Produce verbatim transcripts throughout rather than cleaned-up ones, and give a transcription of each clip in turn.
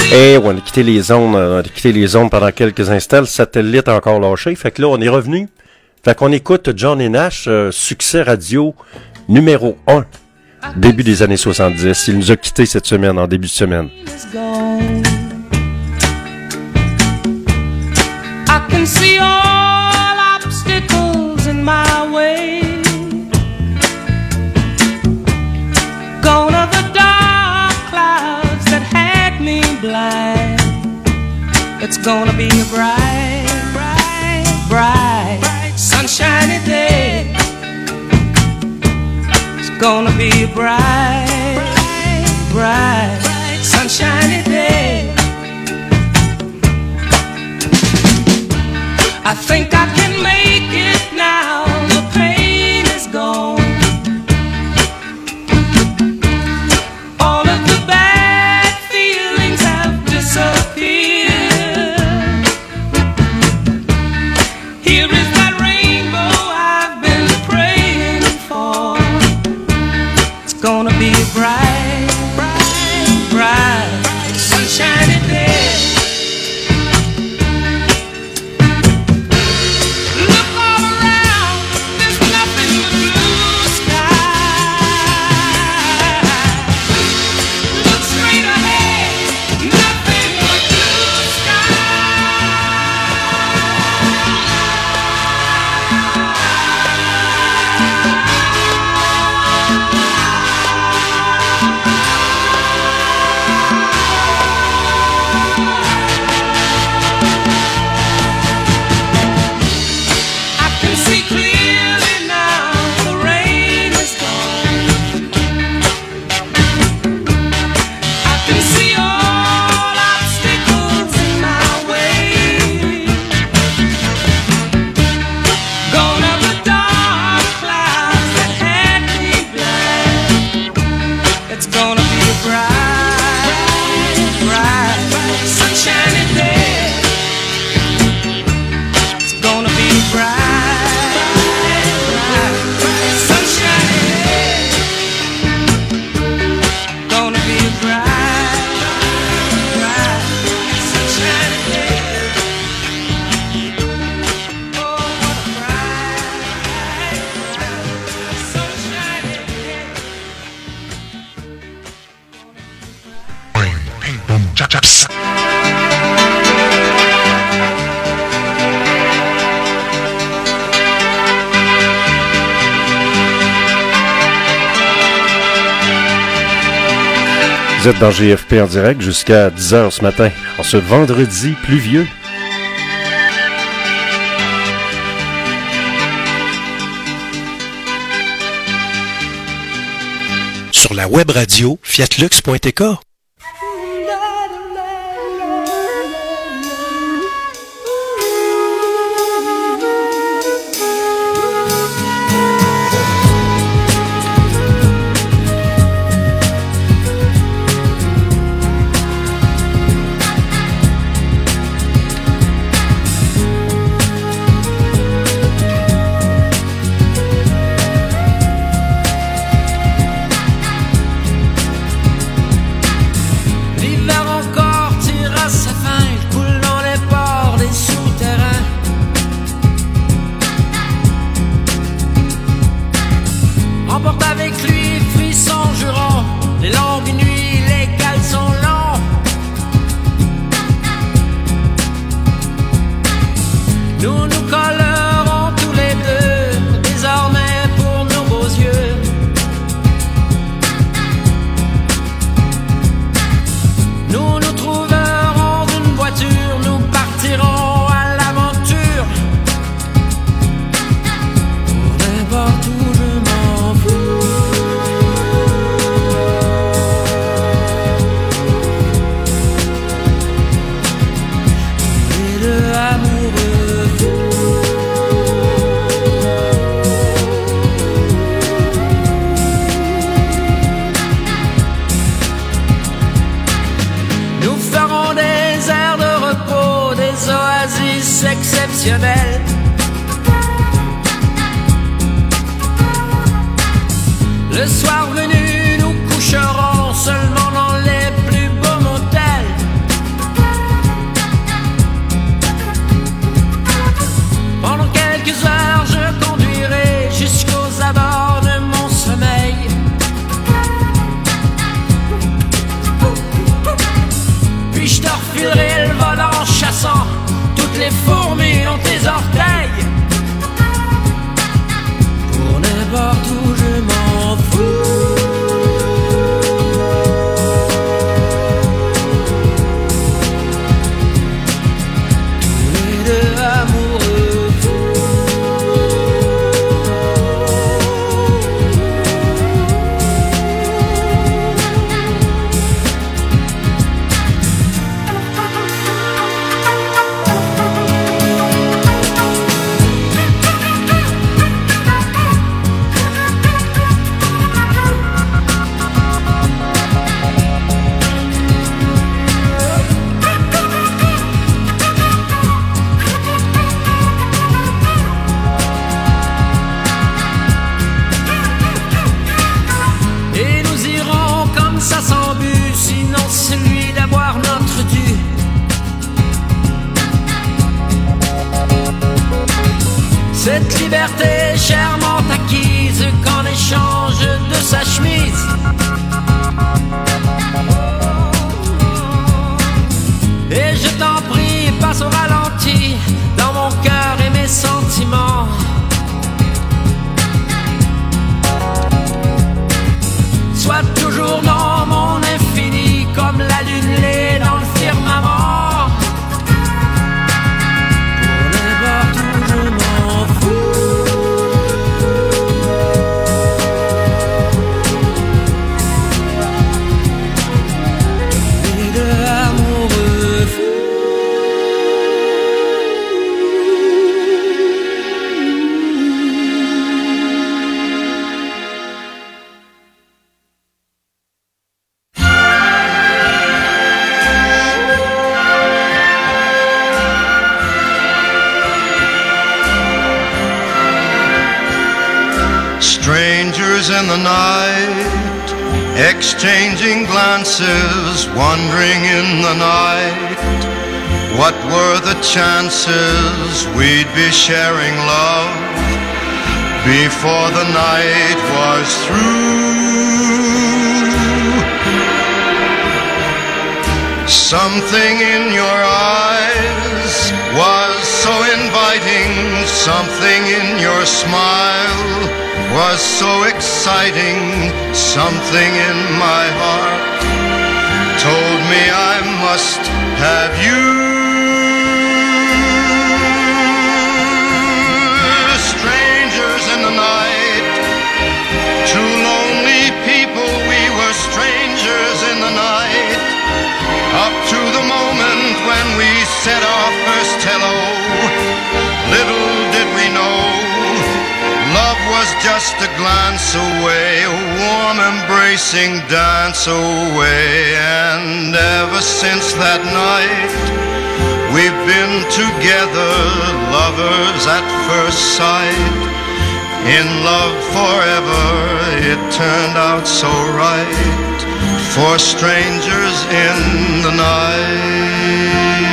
Et on a quitté les zones, on a quitté les zones pendant quelques instants. Le satellite a encore lâché. Fait que là, on est revenu. Fait qu'on écoute John et Nash, euh, succès radio numéro un, début des années soixante-dix. Il nous a quittés cette semaine, en début de semaine. I can see all obstacles in my way. Gone are the dark clouds that had me blind. It's gonna be a bright, bright, bright, sunshiny day. It's gonna be a bright, bright, sunshiny day. I think I can make it now, the pain is gone. All of the bad feelings have disappeared. Here is that rainbow I've been praying for. It's gonna be a bright, bright, bright, sunshiny day. Vous êtes dans G F P en direct jusqu'à dix heures ce matin, en ce vendredi pluvieux. Sur la web radio fiatlux point t k. Le soir venu, nous coucherons seulement dans les plus beaux motels. exchanging glances, wandering in the night. What were the chances we'd be sharing love before the night was through? Something in your eyes was so inviting, something in your smile was so exciting, something in my heart told me I must have you. Strangers in the night, two lonely people, we were strangers in the night, up to the moment when we said our first hello. Little did we know, love was just a glance away, a warm embracing dance away. And ever since that night, we've been together, lovers at first sight, in love forever. It turned out so right for strangers in the night.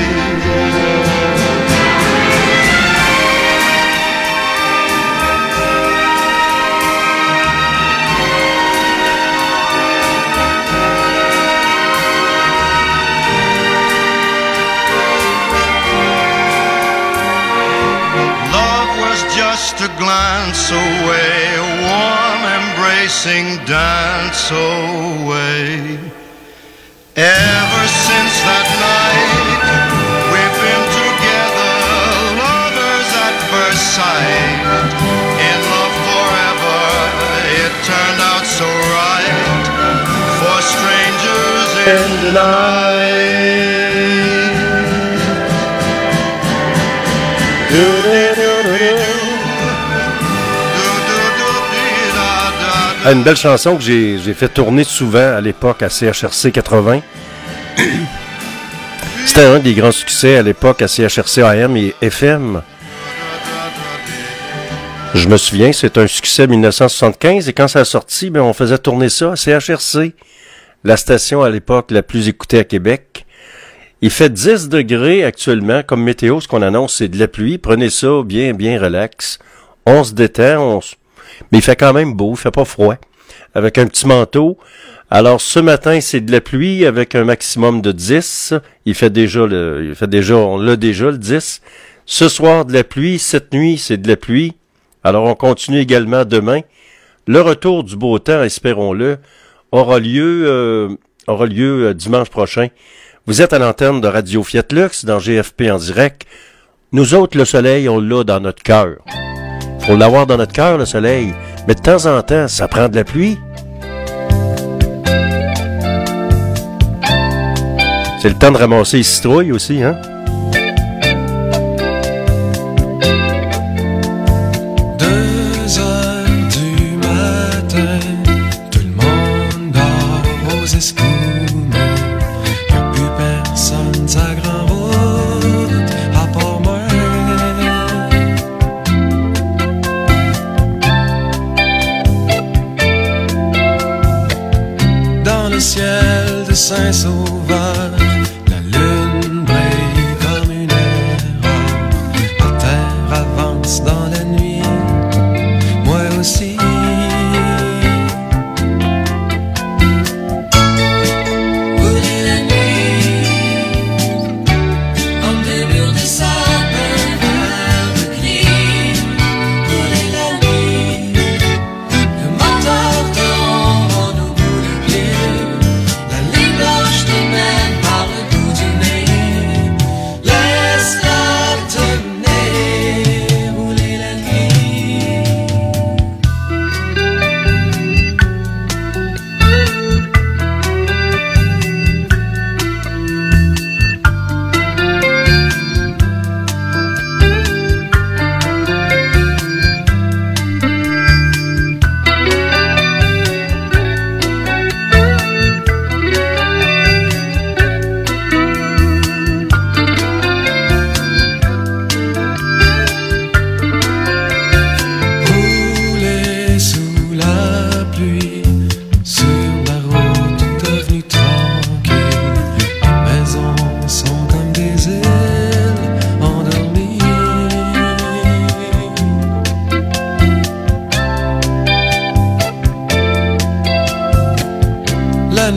Just a glance away, a warm embracing dance away. Ever since that night, we've been together, lovers at first sight, in love forever. It turned out so right for strangers in the night. Do-do-do-do-do. Ah, une belle chanson que j'ai, j'ai fait tourner souvent à l'époque à C H R C quatre-vingts. C'était un des grands succès à l'époque à C H R C A M et F M. Je me souviens, c'est un succès dix-neuf cent soixante-quinze et quand ça a sorti, ben, on faisait tourner ça à C H R C, la station à l'époque la plus écoutée à Québec. Il fait dix degrés actuellement, comme météo, ce qu'on annonce, c'est de la pluie. Prenez ça bien, bien relax. On se détend, on se... mais il fait quand même beau, il fait pas froid, avec un petit manteau. Alors, ce matin, c'est de la pluie avec un maximum de dix. Il fait déjà le, il fait déjà, on l'a déjà, le dix. Ce soir, de la pluie. Cette nuit, c'est de la pluie. Alors, on continue également demain. Le retour du beau temps, espérons-le, aura lieu, euh, aura lieu euh, dimanche prochain. Vous êtes à l'antenne de Radio Fiat Lux dans G F P en direct. Nous autres, le soleil, on l'a dans notre cœur. Faut l'avoir dans notre cœur, le soleil. Mais de temps en temps, ça prend de la pluie. C'est le temps de ramasser les citrouilles aussi, hein? Deux heures du matin, tout le monde dort aux escoumins. Y'a plus personne sa grand route à part moi. Dans le ciel de Saint-Sauveur, la lune brille comme une erreur. La terre avance dans la nuit, moi aussi. Voler la nuit, entre des murs de sable verts de gris. Voler la nuit, le moteur tombe en nous bout de pied. La ligne blanche nous mène par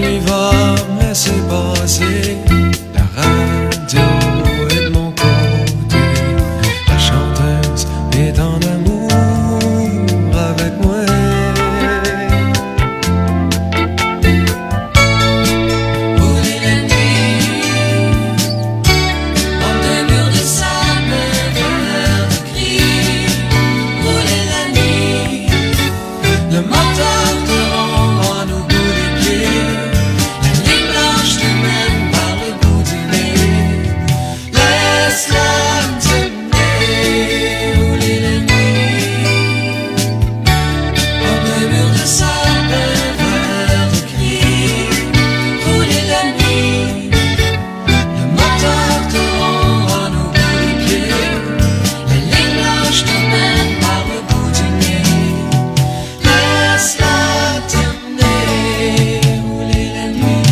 nuit va me laisser passer. La radio est de mon côté. La chanteuse est en amour avec moi. Rouler la nuit, entre deux murs de sable verts de gris. Rouler la nuit, le moteur te rend au bout des pieds. La ligne blanche te mène par le bout du nez. Laisse-la t'aimer. Rouler la nuit, entre deux murs de sable verts de gris. Rouler la nuit, le moteur te rend au bout des pieds. La ligne blanche te mène par le bout du nez. Laisse-la t'emmener. Rouler la nuit.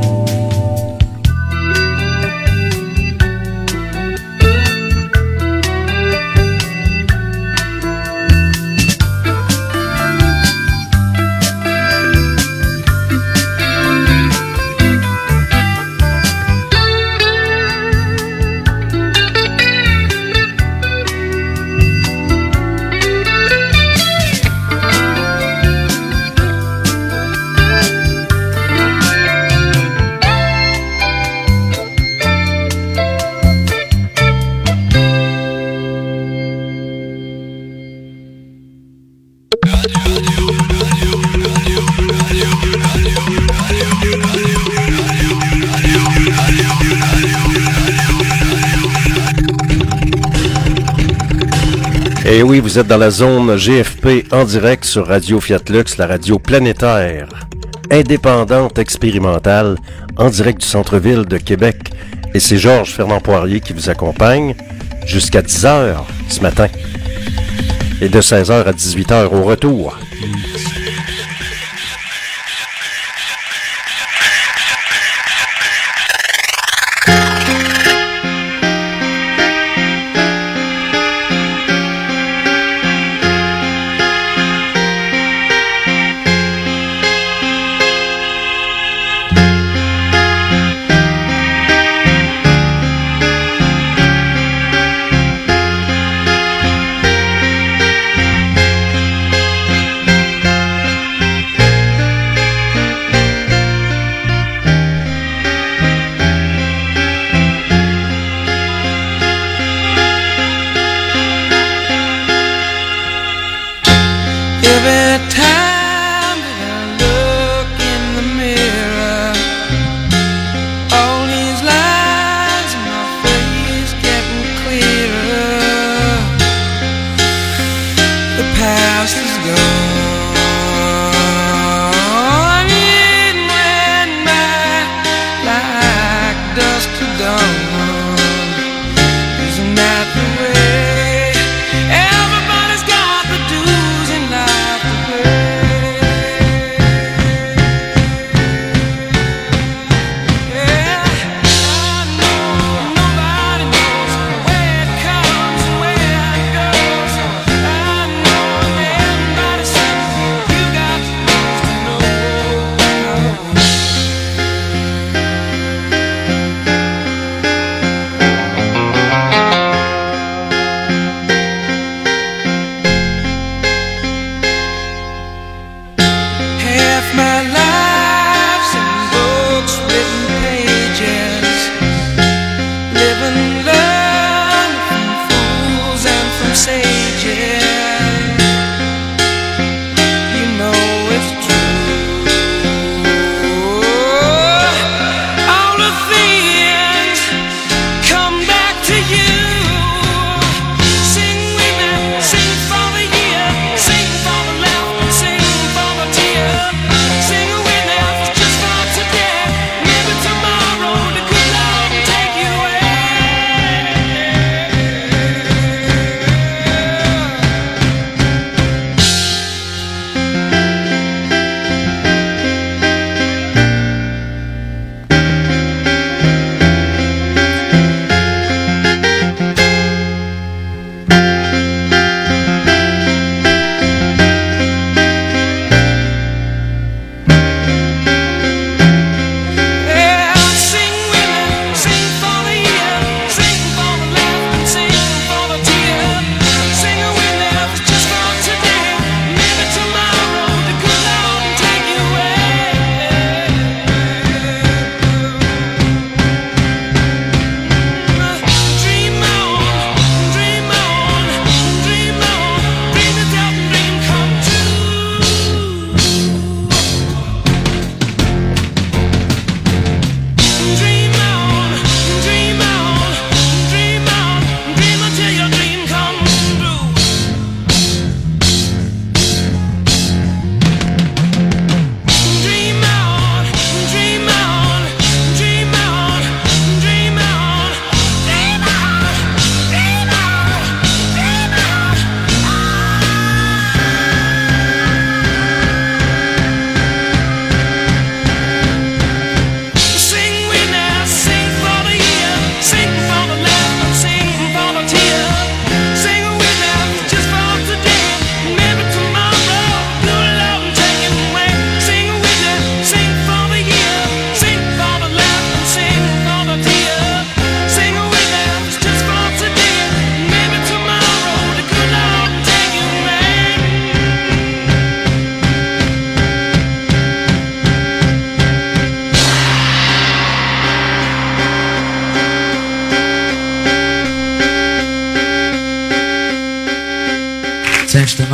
Et oui, vous êtes dans la zone G F P en direct sur Radio Fiat Lux, la radio planétaire, indépendante, expérimentale, en direct du centre-ville de Québec. Et c'est Georges Fernand Poirier qui vous accompagne jusqu'à dix heures ce matin. Et de seize heures à dix-huit heures au retour. Rouler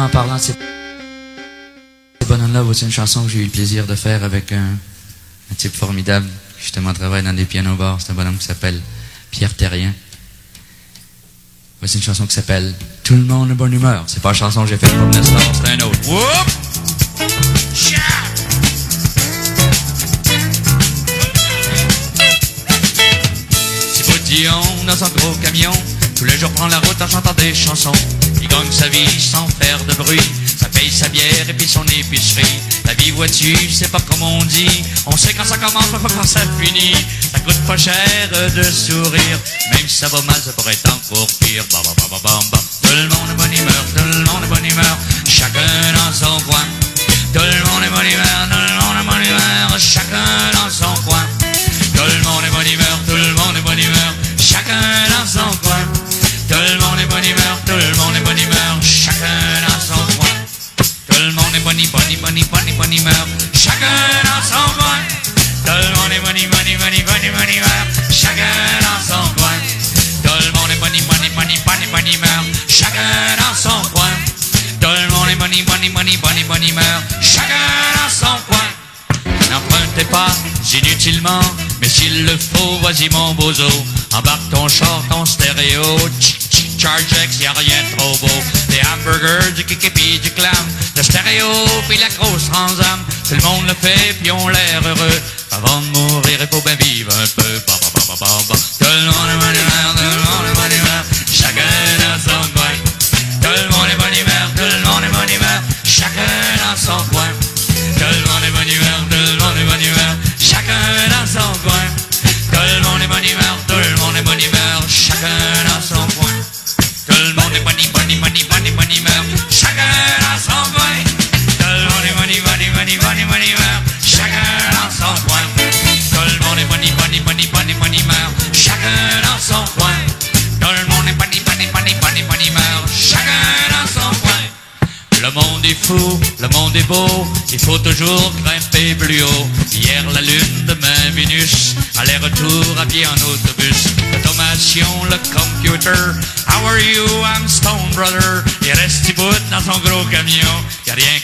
en parlant de ces, ces bonhommes-là, voici une chanson que j'ai eu le plaisir de faire avec un, un type formidable qui justement travaille dans des pianos bars. C'est un bonhomme qui s'appelle Pierre Terrien. Voici une chanson qui s'appelle Tout le monde de bonne humeur. C'est pas une chanson que j'ai faite pour Nestor, c'est un autre. Whoop! C'est Boutillon dans son gros camion, tous les jours prend la route en chantant des chansons. Il gagne sa vie sans faire de bruit, ça paye sa bière et puis son épicerie. La vie, vois-tu, c'est pas comme on dit, on sait quand ça commence, pas quand ça finit. Ça coûte pas cher de sourire, même si ça va mal, ça pourrait être encore pire. Ba, ba, ba, ba, ba, ba. Tout le monde est bonne humeur, tout le monde est bonne humeur, chacun dans son coin. Tout le monde est bonne humeur, tout le monde est bonne humeur, chacun dans son coin. Tout le monde est bonne humeur, tout le monde est bonne humeur, chacun dans son coin. Tout le monde est bonne humeur, tout le monde est bonne humeur, chacun dans son coin. Tout le monde est bonne, bonne, bonne, bonne, bonne humeur, chacun dans son coin. Tout le monde est bonne, bonne, bonne, bonne, bonne humeur, chacun dans son coin. Tout le monde est bonne, bonne, bonne, bonne, bonne humeur, chacun dans son coin. Tout le monde est bonne, bonne, bonne, bonne, bonne humeur, chacun dans son coin. N'empruntez pas inutilement, mais s'il le faut, vas-y mon bozo. Embarque ton char, ton stéréo, tchic tchic Chargex, y'a rien de trop beau. Des hamburgers, du kiki du clam, le stéréo puis la grosse transam. Tout le monde le fait puis on l'air heureux. Avant de mourir, il faut bien vivre un peu. Ba, ba, ba, ba, ba, ba. Tout le monde est bonne humeur, tout le monde est bonne humeur, chacun dans son coin. Tout le monde est bonne humeur, tout le monde est bonne humeur, chacun dans son coin. Tout le monde est bonne humeur, tout le monde est bonne humeur, chacun dans son coin. Tout le monde est bonne humeur, tout le monde est bonne humeur, chacun dans son coin. Tout le monde est bonne, bonne, bonne, bonne, bonne humeur, chacun dans son coin. Tout le monde est bonne, bonne, bonne, bonne, bonne humeur, chacun dans son coin. Tout le monde est bonne, bonne, bonne, bonne, bonne humeur, chacun dans son coin. Tout le monde est bonne, bonne, bonne, bonne, bonne humeur, chacun dans son coin. Le monde est fou, le monde est beau, il faut toujours grimper plus haut. Hier la lune, demain Vénus, aller-retour à pied en autobus. L'automation, le computer, how are you, I'm Stone Brother. Il reste petit bout dans son gros camion, y'a rien